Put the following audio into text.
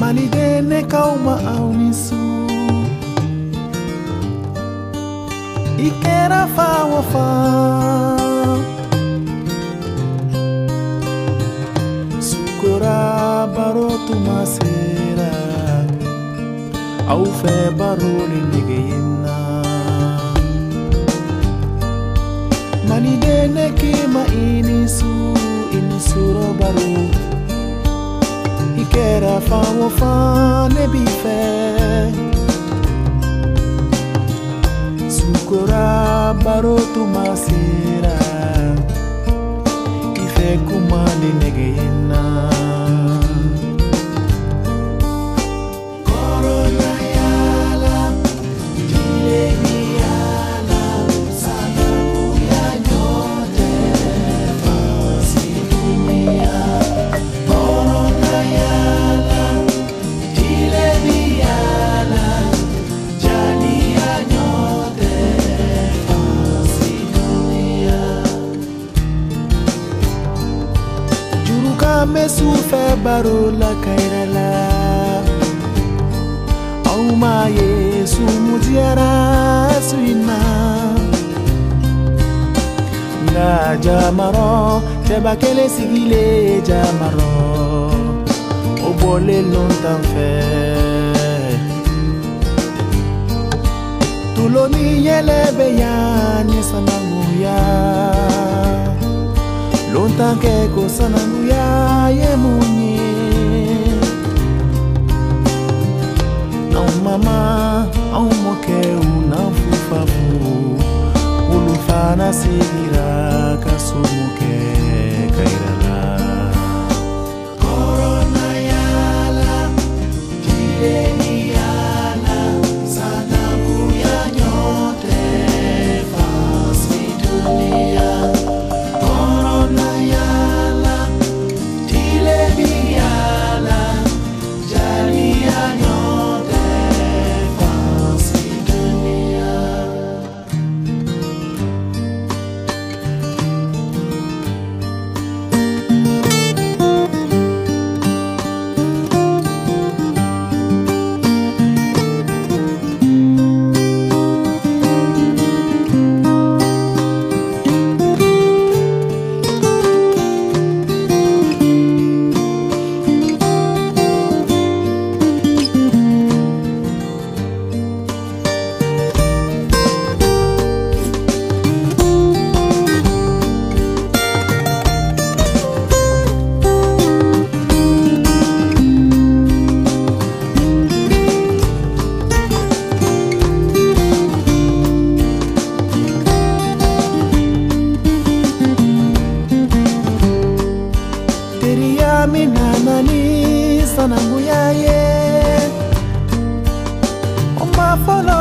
Malidene kauma aunisu Ikera fa wafa Sukura barotu masera Au fe baroli negeyena Malidene kima inisuro baro Ikera fa wafa nebife Sukura barotu masera Ife kumali negeyena Corona yala Dileni yala Sana kuya nyote Fasi dunia Corona yala Dileni yala Jani ya nyote Fasi dunia Juruka mesufe barola kairala Auma Yesu muziara suina Nga jamaro Teba kele sigile jamaro Obole lontan fe Tuloni yelebe ya nisananguya Lontan keko sananguya ye munye Mama, au moke unafufafu Ulufana sigira kasumuke kairala Corona yala, dileni yala Sana kuya nyote, fasi dunia Corona yala, dileni yala Jali ya nyote Minanani sananguya ye Oma follow